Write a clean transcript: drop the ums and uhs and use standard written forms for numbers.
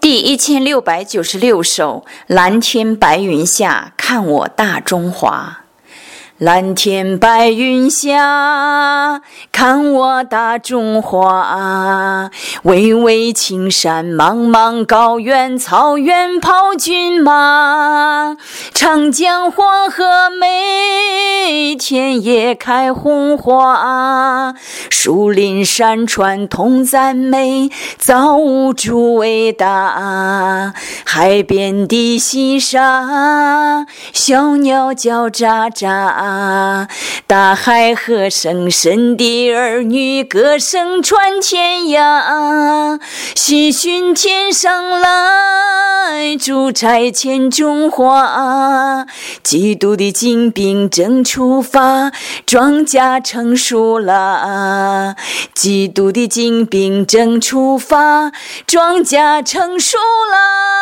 第1696首，蓝天白云下，看我大中华。蓝天白云下，看我大中华。巍巍青山，茫茫高原，草原跑骏马。长江黄河美，田野开红花。树林山川同赞美，造物主伟大。海边的细沙，小鸟叫喳喳。大海和声，神的儿女歌声传天涯。喜讯天上来，主差遣中华。基督的精兵正出发，庄稼成熟了。基督的精兵正出发，庄稼成熟了。